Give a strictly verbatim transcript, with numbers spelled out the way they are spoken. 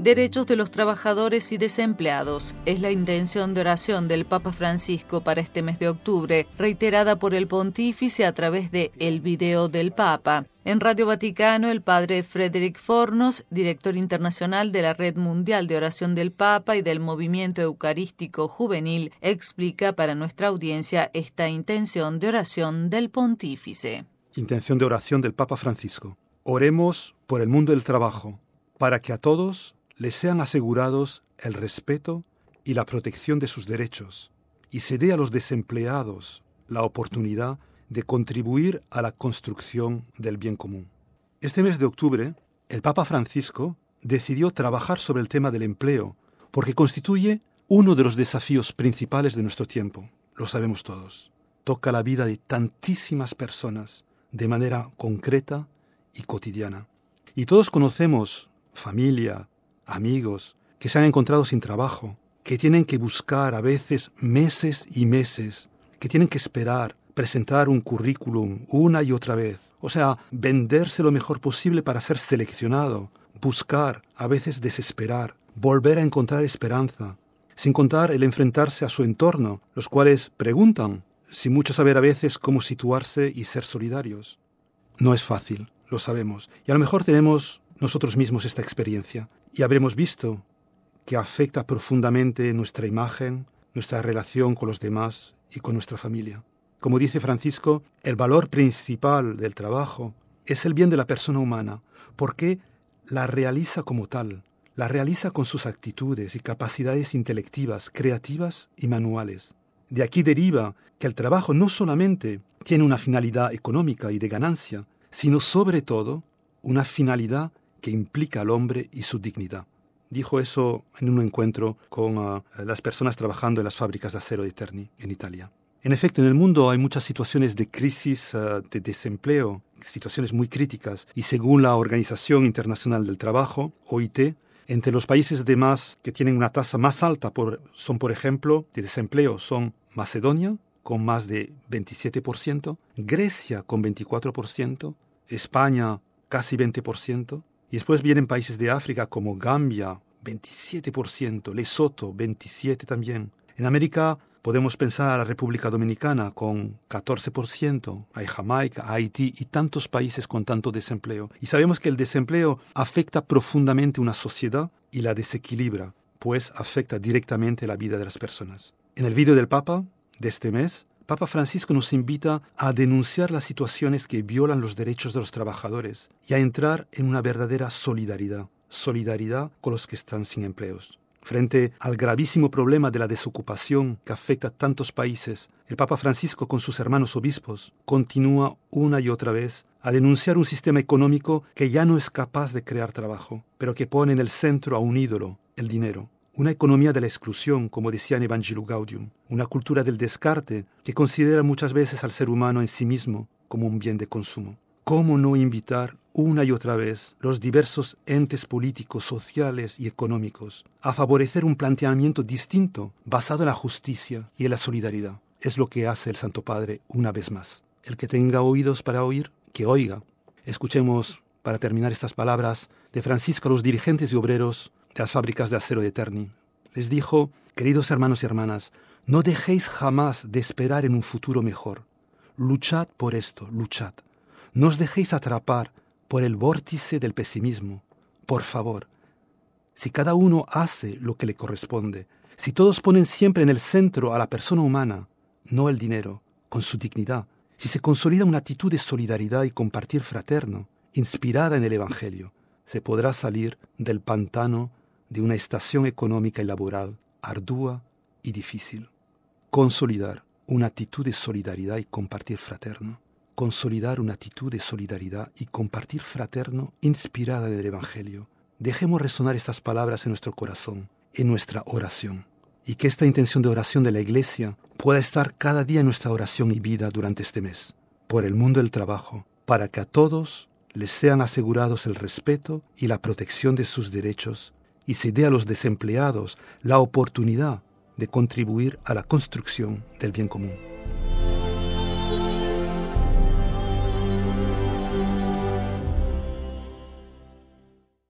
Derechos de los trabajadores y desempleados es la intención de oración del Papa Francisco para este mes de octubre, reiterada por el pontífice a través de El Video del Papa. En Radio Vaticano, el padre Frederick Fornos, director internacional de la Red Mundial de Oración del Papa y del Movimiento Eucarístico Juvenil, explica para nuestra audiencia esta intención de oración del pontífice. Intención de oración del Papa Francisco. Oremos por el mundo del trabajo, para que a todos les sean asegurados el respeto y la protección de sus derechos, y se dé a los desempleados la oportunidad de contribuir a la construcción del bien común. Este mes de octubre, el Papa Francisco decidió trabajar sobre el tema del empleo, porque constituye uno de los desafíos principales de nuestro tiempo. Lo sabemos todos. Toca la vida de tantísimas personas de manera concreta y cotidiana. Y todos conocemos familia, amigos, que se han encontrado sin trabajo, que tienen que buscar a veces meses y meses, que tienen que esperar, presentar un currículum una y otra vez, o sea, venderse lo mejor posible para ser seleccionado, buscar, a veces desesperar, volver a encontrar esperanza, sin contar el enfrentarse a su entorno, los cuales preguntan, sin mucho saber a veces cómo situarse y ser solidarios. No es fácil, lo sabemos, y a lo mejor tenemos nosotros mismos esta experiencia, y habremos visto que afecta profundamente nuestra imagen, nuestra relación con los demás y con nuestra familia. Como dice Francisco, el valor principal del trabajo es el bien de la persona humana, porque la realiza como tal, la realiza con sus actitudes y capacidades intelectivas, creativas y manuales. De aquí deriva que el trabajo no solamente tiene una finalidad económica y de ganancia, sino sobre todo una finalidad que implica al hombre y su dignidad. Dijo eso en un encuentro con uh, las personas trabajando en las fábricas de acero de Terni, en Italia. En efecto, en el mundo hay muchas situaciones de crisis, uh, de desempleo, situaciones muy críticas, y según la Organización Internacional del Trabajo, O I T, entre los países de más que tienen una tasa más alta por, son, por ejemplo, de desempleo, son Macedonia, con más de veintisiete por ciento, Grecia con veinticuatro por ciento, España casi veinte por ciento, y después vienen países de África como Gambia, veintisiete por ciento, Lesoto, veintisiete por ciento también. En América podemos pensar a la República Dominicana con catorce por ciento, hay Jamaica, Haití y tantos países con tanto desempleo. Y sabemos que el desempleo afecta profundamente una sociedad y la desequilibra, pues afecta directamente la vida de las personas. En el vídeo del Papa de este mes, Papa Francisco nos invita a denunciar las situaciones que violan los derechos de los trabajadores y a entrar en una verdadera solidaridad, solidaridad con los que están sin empleos. Frente al gravísimo problema de la desocupación que afecta a tantos países, el Papa Francisco con sus hermanos obispos continúa una y otra vez a denunciar un sistema económico que ya no es capaz de crear trabajo, pero que pone en el centro a un ídolo, el dinero. Una economía de la exclusión, como decía en Evangelio Gaudium, una cultura del descarte que considera muchas veces al ser humano en sí mismo como un bien de consumo. ¿Cómo no invitar una y otra vez los diversos entes políticos, sociales y económicos a favorecer un planteamiento distinto basado en la justicia y en la solidaridad? Es lo que hace el Santo Padre una vez más. El que tenga oídos para oír, que oiga. Escuchemos, para terminar estas palabras, de Francisco a los dirigentes y obreros de las fábricas de acero de Terni. Les dijo: queridos hermanos y hermanas, no dejéis jamás de esperar en un futuro mejor. Luchad por esto, luchad. No os dejéis atrapar por el vórtice del pesimismo. Por favor, si cada uno hace lo que le corresponde, si todos ponen siempre en el centro a la persona humana, no el dinero, con su dignidad, si se consolida una actitud de solidaridad y compartir fraterno, inspirada en el Evangelio, se podrá salir del pantano de una estación económica y laboral ardua y difícil. Consolidar una actitud de solidaridad y compartir fraterno. Consolidar una actitud de solidaridad y compartir fraterno inspirada en el Evangelio. Dejemos resonar estas palabras en nuestro corazón, en nuestra oración, y que esta intención de oración de la Iglesia pueda estar cada día en nuestra oración y vida durante este mes, por el mundo del trabajo, para que a todos les sean asegurados el respeto y la protección de sus derechos y se dé a los desempleados la oportunidad de contribuir a la construcción del bien común.